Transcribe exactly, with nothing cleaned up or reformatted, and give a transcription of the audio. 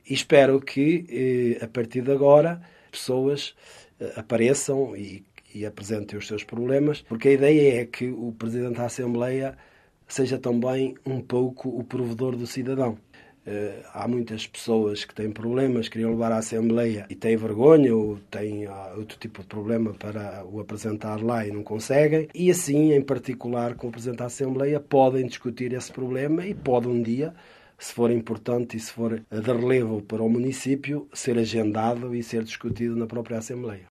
E espero que, a partir de agora, pessoas apareçam e, e apresentem os seus problemas, porque a ideia é que o Presidente da Assembleia seja também um pouco o provedor do cidadão. Uh, há muitas pessoas que têm problemas, queriam levar à Assembleia e têm vergonha ou têm uh, outro tipo de problema para o apresentar lá e não conseguem. E assim, em particular, com o Presidente da Assembleia, podem discutir esse problema e pode um dia, se for importante e se for de relevo para o município, ser agendado e ser discutido na própria Assembleia.